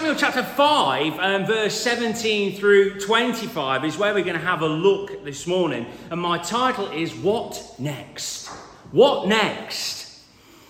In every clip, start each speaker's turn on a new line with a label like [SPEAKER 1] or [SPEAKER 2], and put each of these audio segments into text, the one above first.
[SPEAKER 1] Samuel chapter 5, verse 17 through 25 is where we're going to have a look this morning. And my title is, What Next? What next?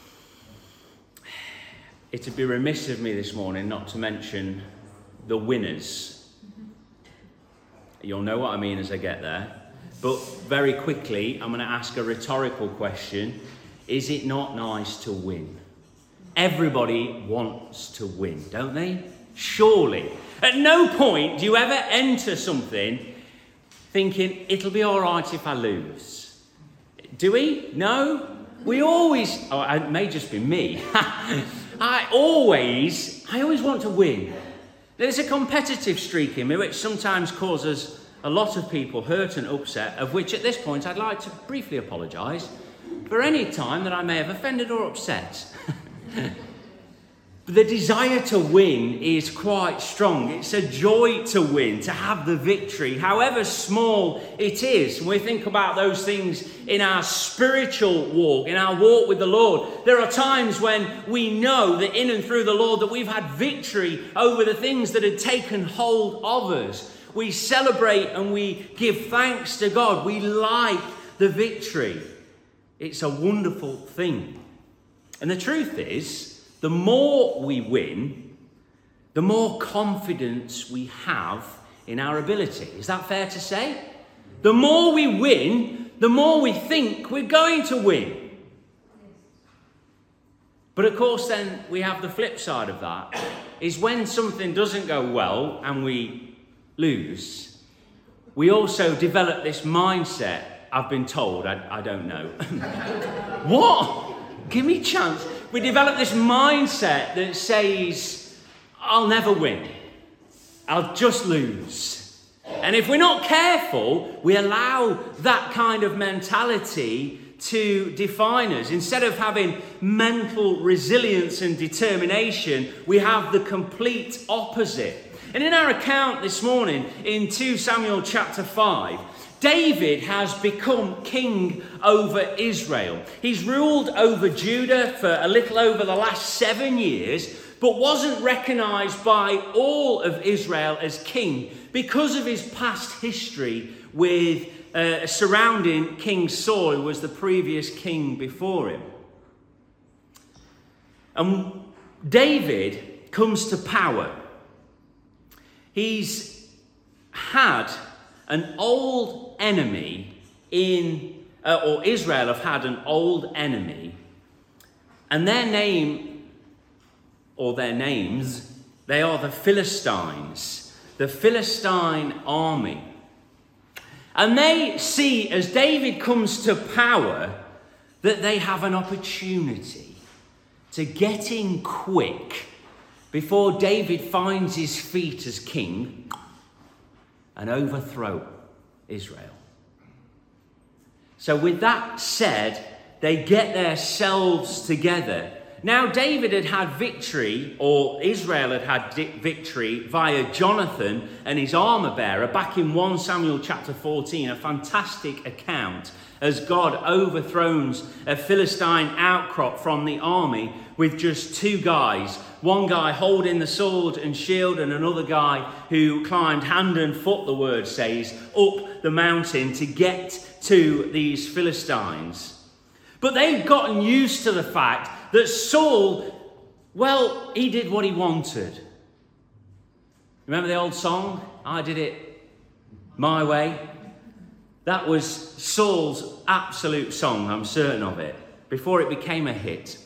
[SPEAKER 1] It'd be remiss of me this morning not to mention the winners. You'll know what I mean as I get there. But very quickly, I'm going to ask a rhetorical question. Is it not nice to win? Everybody wants to win, don't they? Surely. At no point do you ever enter something thinking, it'll be all right if I lose. Do we? No? We always, it may just be me. I always want to win. There's a competitive streak in me which sometimes causes a lot of people hurt and upset, of which at this point I'd like to briefly apologise for any time that I may have offended or upset. The desire to win is quite strong. It's a joy to win, to have the victory, however small it is. When we think about those things in our spiritual walk, in our walk with the Lord, there are times when we know that in and through the Lord that we've had victory over the things that had taken hold of us. We celebrate and we give thanks to God. We like the victory. It's a wonderful thing. And the truth is, the more we win, the more confidence we have in our ability. Is that fair to say? The more we win, the more we think we're going to win. But of course, then we have the flip side of that, is when something doesn't go well and we lose, we also develop this mindset. I've been told, I don't know. What? Give me a chance. We develop this mindset that says, I'll never win. I'll just lose. And if we're not careful, we allow that kind of mentality to define us. Instead of having mental resilience and determination, we have the complete opposite. And in our account this morning, in 2 Samuel chapter 5, David has become king over Israel. He's ruled over Judah for a little over the last 7 years, but wasn't recognised by all of Israel as king because of his past history with surrounding King Saul, who was the previous king before him. And David comes to power. He's had an old enemy or Israel have had an old enemy, and their name, or their names, they are the Philistines, the Philistine army. And they see, as David comes to power, that they have an opportunity to get in quick before David finds his feet as king and overthrow Israel. So with that said, they get themselves together. Now David had had victory, or Israel had had victory via Jonathan and his armor bearer back in 1 Samuel chapter 14, a fantastic account as God overthrows a Philistine outcrop from the army with just 2 guys. One guy holding the sword and shield, and another guy who climbed hand and foot, the word says, up the mountain to get to these Philistines. But they'd gotten used to the fact that Saul, well, he did what he wanted. Remember the old song, I did it my way? That was Saul's absolute song, I'm certain of it, before it became a hit.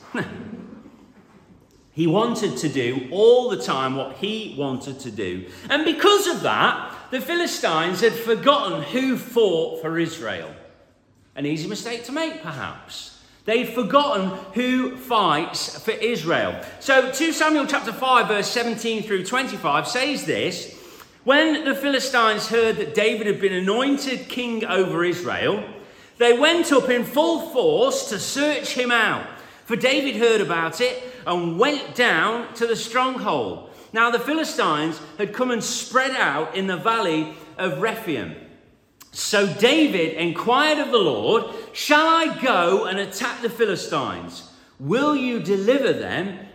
[SPEAKER 1] He wanted to do all the time what he wanted to do. And because of that, the Philistines had forgotten who fought for Israel. An easy mistake to make, perhaps. They'd forgotten who fights for Israel. So 2 Samuel chapter 5, verse 17 through 25 says this: when the Philistines heard that David had been anointed king over Israel, they went up in full force to search him out. For David heard about it and went down to the stronghold. Now the Philistines had come and spread out in the valley of Rephaim. So David inquired of the Lord, shall I go and attack the Philistines? Will you deliver them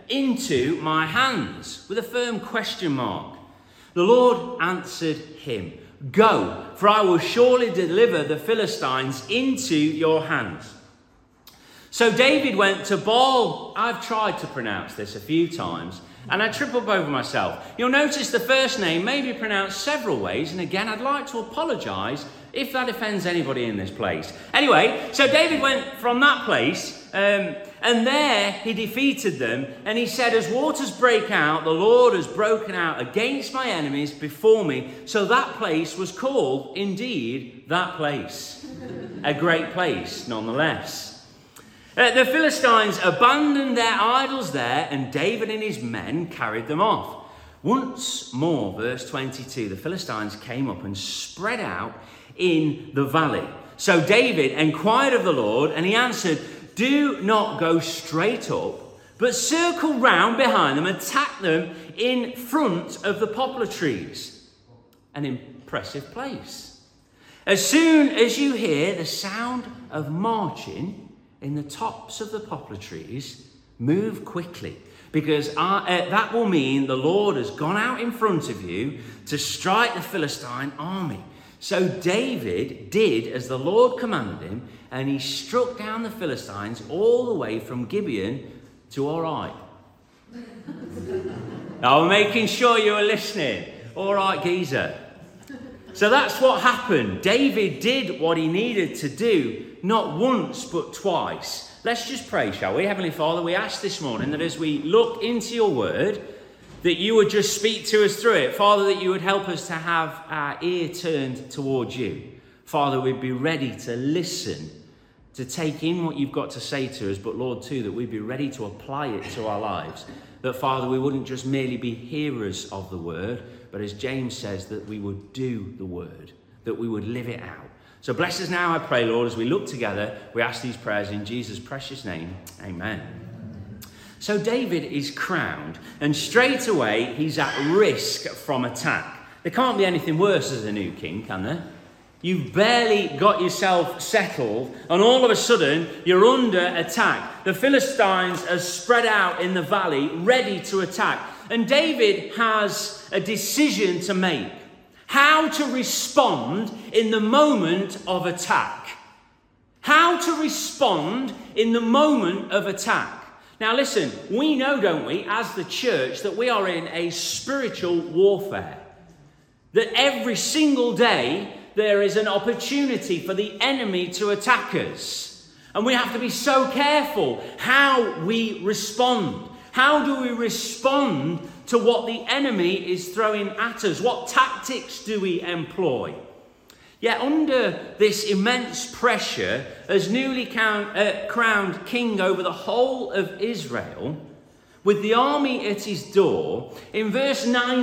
[SPEAKER 1] into my hands? With a firm question mark. The Lord answered him, go, for I will surely deliver the Philistines into your hands. So David went to Baal. I've tried to pronounce this a few times, and I trip up over myself. You'll notice the first name may be pronounced several ways, and again, I'd like to apologise if that offends anybody in this place. Anyway, so David went from that place, and there he defeated them, and he said, as waters break out, the Lord has broken out against my enemies before me. So that place was called, indeed, that place. A great place, nonetheless. The Philistines abandoned their idols there, and David and his men carried them off. Once more, verse 22, the Philistines came up and spread out in the valley. So David inquired of the Lord, and he answered, do not go straight up, but circle round behind them, attack them in front of the poplar trees. An impressive place. As soon as you hear the sound of marching in the tops of the poplar trees, move quickly, because that will mean the Lord has gone out in front of you to strike the Philistine army. So David did as the Lord commanded him, and he struck down the Philistines all the way from Gibeon to Orai. Now, I'm making sure you are listening. All right, geezer. So that's what happened. David did what he needed to do, not once but twice. Let's just pray, shall we? Heavenly Father, we ask this morning that as we look into your word, that you would just speak to us through it. Father, that you would help us to have our ear turned towards you. Father, we'd be ready to listen, to take in what you've got to say to us, but Lord, too, that we'd be ready to apply it to our lives. That, Father, we wouldn't just merely be hearers of the word, but as James says, that we would do the word, that we would live it out. So bless us now, I pray, Lord, as we look together. We ask these prayers in Jesus' precious name. Amen. So David is crowned, and straight away he's at risk from attack. There can't be anything worse as a new king, can there? You've barely got yourself settled, and all of a sudden you're under attack. The Philistines are spread out in the valley, ready to attack. And David has a decision to make. How to respond in the moment of attack. How to respond in the moment of attack. Now listen, we know, don't we, as the church, that we are in a spiritual warfare. That every single day there is an opportunity for the enemy to attack us. And we have to be so careful how we respond. How do we respond to what the enemy is throwing at us? What tactics do we employ? Yet under this immense pressure, as newly crowned king over the whole of Israel, with the army at his door, in verse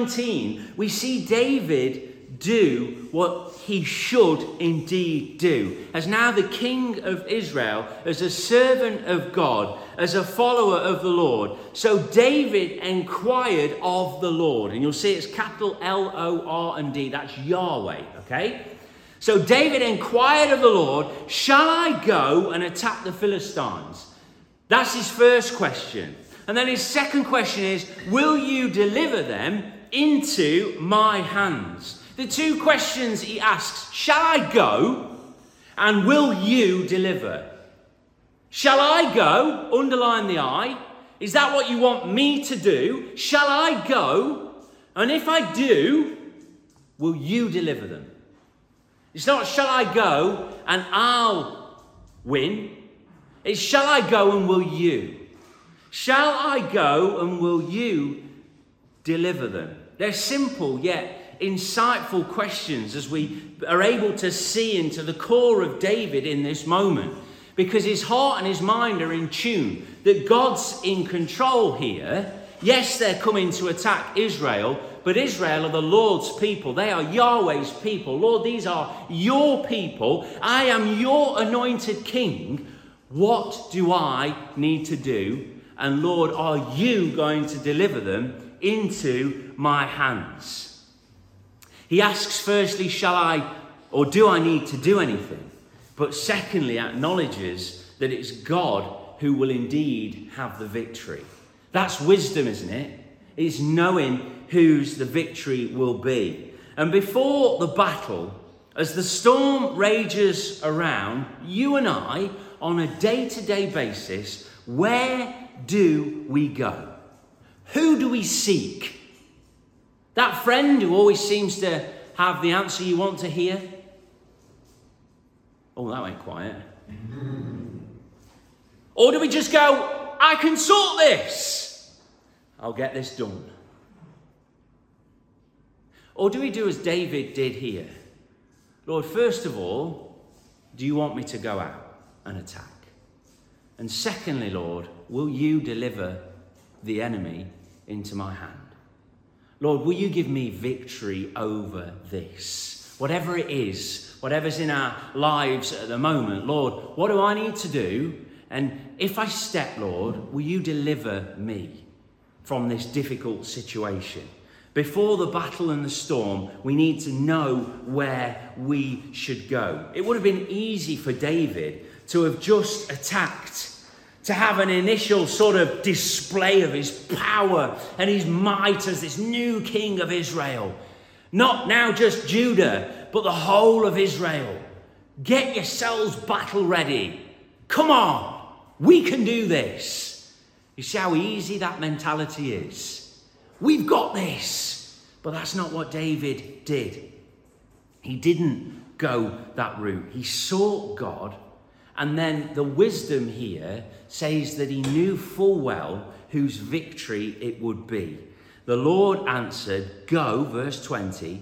[SPEAKER 1] 19, we see David do what he should indeed do. As now the king of Israel, as a servant of God, as a follower of the Lord. So David inquired of the Lord. And you'll see it's capital L-O-R-D. That's Yahweh, okay? So David inquired of the Lord, shall I go and attack the Philistines? That's his first question. And then his second question is, will you deliver them into my hands? The two questions he asks, shall I go and will you deliver? Shall I go? Underline the I. Is that what you want me to do? Shall I go? And if I do, will you deliver them? It's not shall I go and I'll win. It's shall I go and will you? Shall I go and will you deliver them? They're simple yet insightful questions as we are able to see into the core of David in this moment, because his heart and his mind are in tune, that God's in control here. Yes, they're coming to attack Israel, but Israel are the Lord's people. They are Yahweh's people. Lord, these are your people. I am your anointed king. What do I need to do? And Lord, are you going to deliver them into my hands? He asks firstly, shall I or do I need to do anything? But secondly, acknowledges that it's God who will indeed have the victory. That's wisdom, isn't it? It's knowing whose the victory will be. And before the battle, as the storm rages around, you and I, on a day-to-day basis, where do we go? Who do we seek? That friend who always seems to have the answer you want to hear? Oh, that went quiet. Or do we just go, I can sort this. I'll get this done. Or do we do as David did here? Lord, first of all, do you want me to go out and attack? And secondly, Lord, will you deliver the enemy into my hand? Lord, will you give me victory over this? Whatever it is, whatever's in our lives at the moment, Lord, what do I need to do? And if I step, Lord, will you deliver me from this difficult situation? Before the battle and the storm, we need to know where we should go. It would have been easy for David to have just attacked, to have an initial sort of display of his power and his might as this new king of Israel. Not now just Judah, but the whole of Israel. Get yourselves battle ready. Come on, we can do this. You see how easy that mentality is? We've got this. But that's not what David did. He didn't go that route. He sought God. And then the wisdom here says that he knew full well whose victory it would be. The Lord answered, go, verse 19,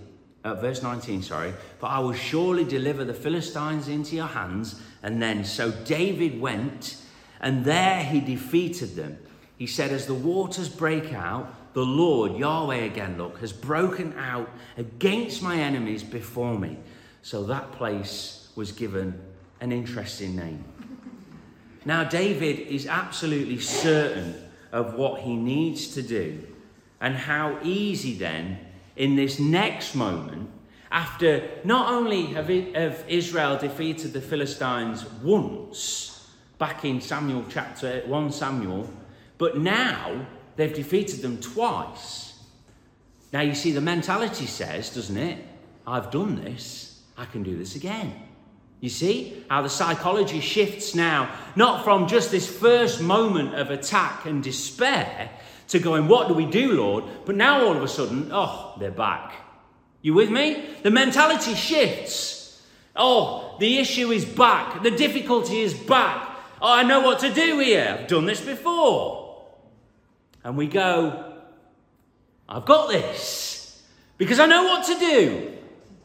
[SPEAKER 1] but I will surely deliver the Philistines into your hands. And then, so David went, and there he defeated them. He said, as the waters break out, the Lord, Yahweh again, look, has broken out against my enemies before me. So that place was given an interesting name. Now, David is absolutely certain of what he needs to do, and how easy then, in this next moment, after not only have Israel defeated the Philistines once, back in Samuel chapter 1 Samuel, but now they've defeated them twice. Now, you see, the mentality says, doesn't it? I've done this. I can do this again. You see how the psychology shifts now, not from just this first moment of attack and despair to going, what do we do, Lord? But now all of a sudden, oh, they're back. You with me? The mentality shifts. Oh, the issue is back. The difficulty is back. Oh, I know what to do here. I've done this before. And we go, I've got this because I know what to do.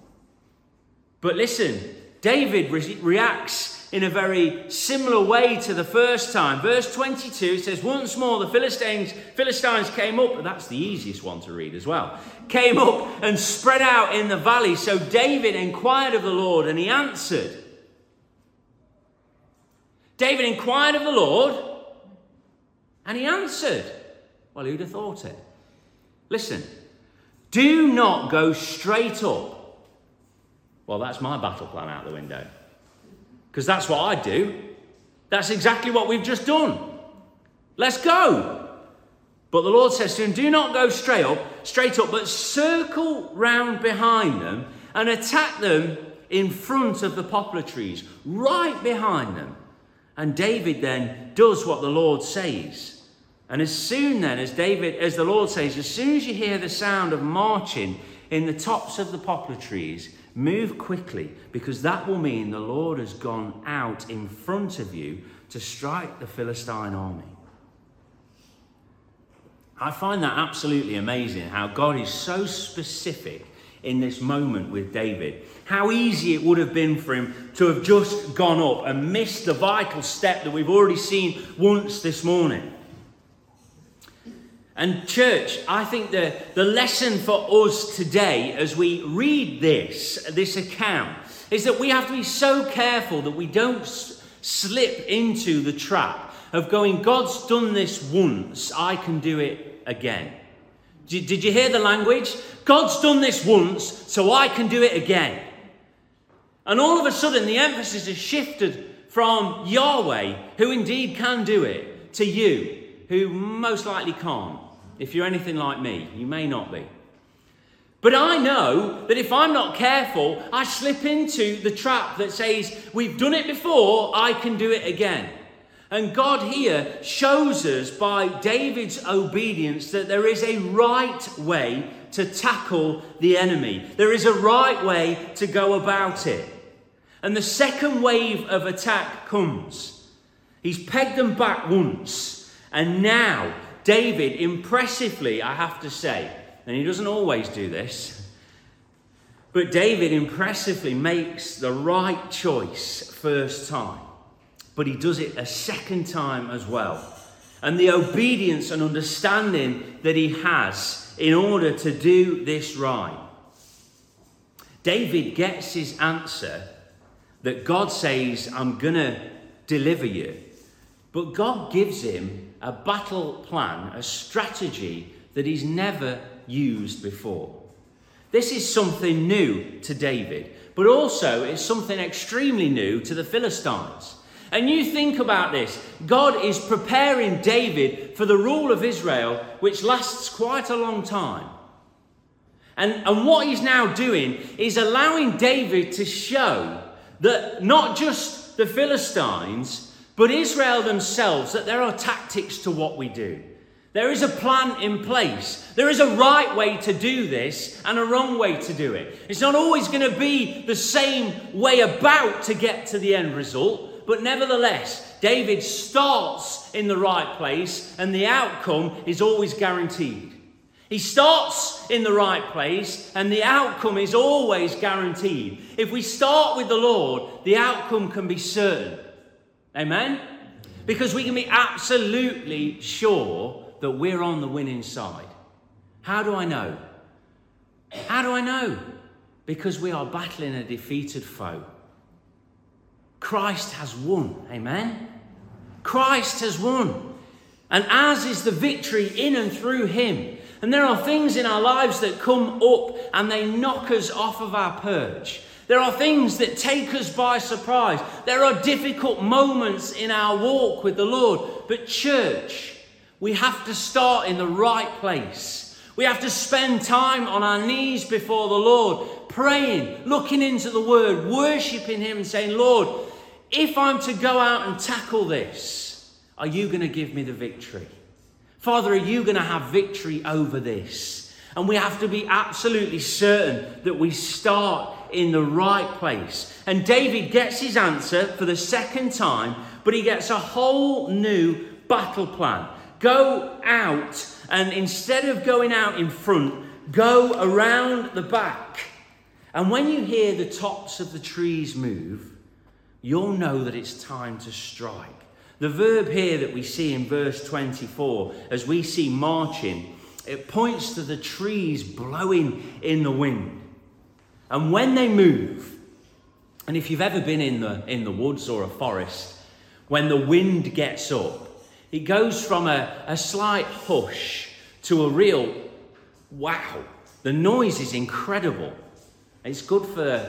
[SPEAKER 1] But listen, David reacts in a very similar way to the first time. Verse 22 says, once more the Philistines came up, that's the easiest one to read as well, came up and spread out in the valley. So David inquired of the Lord, and he answered. David inquired of the Lord, and he answered. Well, who'd have thought it? Listen, do not go straight up. Well, that's my battle plan out the window. Because that's what I do. That's exactly what we've just done. Let's go. But the Lord says to him, do not go straight up, but circle round behind them and attack them in front of the poplar trees, right behind them. And David then does what the Lord says. And as soon then as the Lord says, as soon as you hear the sound of marching in the tops of the poplar trees, move quickly, because that will mean the Lord has gone out in front of you to strike the Philistine army. I find that absolutely amazing, how God is so specific in this moment with David. How easy it would have been for him to have just gone up and missed the vital step that we've already seen once this morning. And church, I think the lesson for us today as we read this account is that we have to be so careful that we don't slip into the trap of going, God's done this once, I can do it again. Did you hear the language? God's done this once, so I can do it again. And all of a sudden the emphasis has shifted from Yahweh, who indeed can do it, to you. who most likely can't. If you're anything like me, you may not be. But I know that if I'm not careful, I slip into the trap that says, we've done it before, I can do it again. And God here shows us by David's obedience that there is a right way to tackle the enemy. There is a right way to go about it. And the second wave of attack comes. He's pegged them back once. And now David, impressively, I have to say, and he doesn't always do this, but David impressively makes the right choice first time. But he does it a second time as well. And the obedience and understanding that he has in order to do this right. David gets his answer that God says, I'm going to deliver you. But God gives him a battle plan, a strategy that he's never used before. This is something new to David, but also it's something extremely new to the Philistines. And you think about this, God is preparing David for the rule of Israel, which lasts quite a long time. And what he's now doing is allowing David to show that not just the Philistines, but Israel themselves, that there are tactics to what we do. There is a plan in place. There is a right way to do this and a wrong way to do it. It's not always going to be the same way about to get to the end result, but nevertheless, David starts in the right place and the outcome is always guaranteed. He starts in the right place and the outcome is always guaranteed. If we start with the Lord, the outcome can be certain. Amen? Because we can be absolutely sure that we're on the winning side. How do I know? How do I know? Because we are battling a defeated foe. Christ has won. Amen? Christ has won. And ours is the victory in and through him. And there are things in our lives that come up and they knock us off of our perch. There are things that take us by surprise. There are difficult moments in our walk with the Lord. But church, we have to start in the right place. We have to spend time on our knees before the Lord, praying, looking into the Word, worshipping him and saying, Lord, if I'm to go out and tackle this, are you going to give me the victory? Father, are you going to have victory over this? And we have to be absolutely certain that we start in the right place. And David gets his answer for the second time, but he gets a whole new battle plan. Go out, and instead of going out in front, go around the back. And when you hear the tops of the trees move, you'll know that it's time to strike. The verb here that we see in verse 24, as we see marching, it points to the trees blowing in the wind. And when they move, and if you've ever been in the woods or a forest, when the wind gets up, it goes from a slight hush to a real wow. The noise is incredible. It's good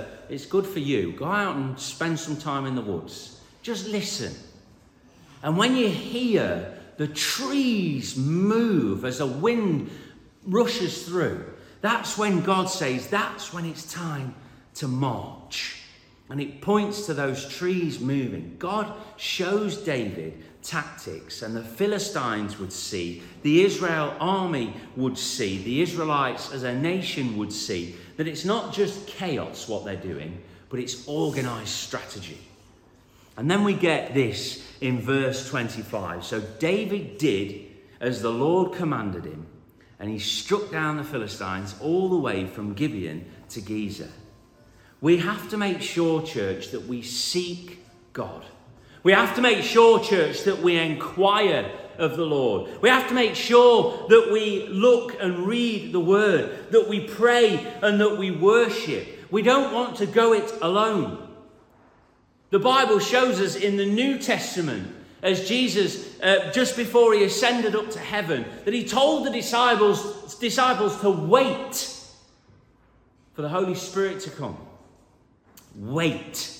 [SPEAKER 1] for you. Go out and spend some time in the woods. Just listen. And when you hear the trees move as the wind rushes through, that's when God says, that's when it's time to march. And it points to those trees moving. God shows David tactics, and the Philistines would see, the Israel army would see, the Israelites as a nation would see, that it's not just chaos what they're doing, but it's organized strategy. And then we get this in verse 25. So David did as the Lord commanded him, and he struck down the Philistines all the way from Gibeon to Gezer. We have to make sure, church, that we seek God. We have to make sure, church, that we inquire of the Lord. We have to make sure that we look and read the word, that we pray and that we worship. We don't want to go it alone. The Bible shows us in the New Testament, as Jesus, just before he ascended up to heaven, that he told the disciples to wait for the Holy Spirit to come. Wait.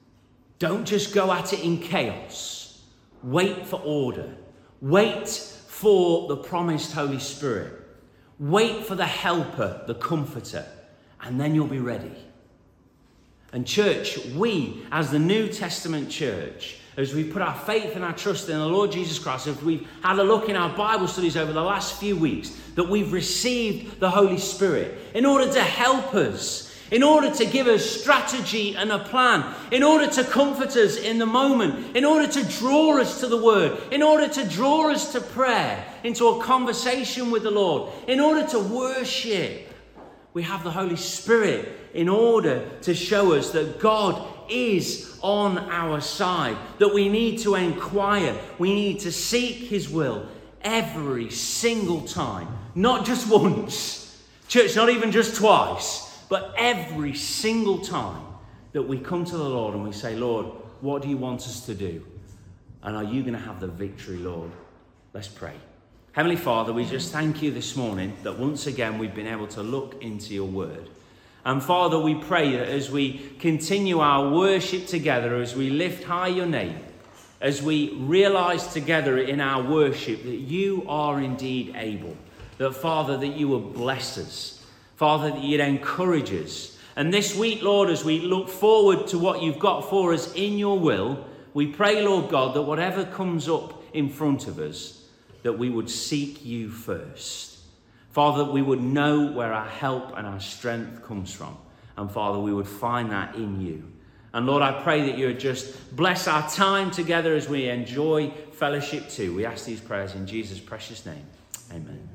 [SPEAKER 1] Don't just go at it in chaos. Wait for order. Wait for the promised Holy Spirit. Wait for the helper, the comforter, and then you'll be ready. And church, we, as the New Testament church, as we put our faith and our trust in the Lord Jesus Christ, as we've had a look in our Bible studies over the last few weeks, that we've received the Holy Spirit in order to help us, in order to give us strategy and a plan, in order to comfort us in the moment, in order to draw us to the Word, in order to draw us to prayer, into a conversation with the Lord, in order to worship. We have the Holy Spirit in order to show us that God is on our side, that we need to inquire, we need to seek His will every single time, not just once, church, not even just twice, but every single time that we come to the Lord and we say, Lord, what do you want us to do? And are you going to have the victory, Lord? Let's pray. Heavenly Father, we just thank you this morning that once again we've been able to look into your word. And Father, we pray that as we continue our worship together, as we lift high your name, as we realize together in our worship that you are indeed able, that Father, that you will bless us, Father, that you'd encourage us. And this week, Lord, as we look forward to what you've got for us in your will, we pray, Lord God, that whatever comes up in front of us, that we would seek you first. Father, that we would know where our help and our strength comes from. And Father, we would find that in you. And Lord, I pray that you would just bless our time together as we enjoy fellowship too. We ask these prayers in Jesus' precious name. Amen.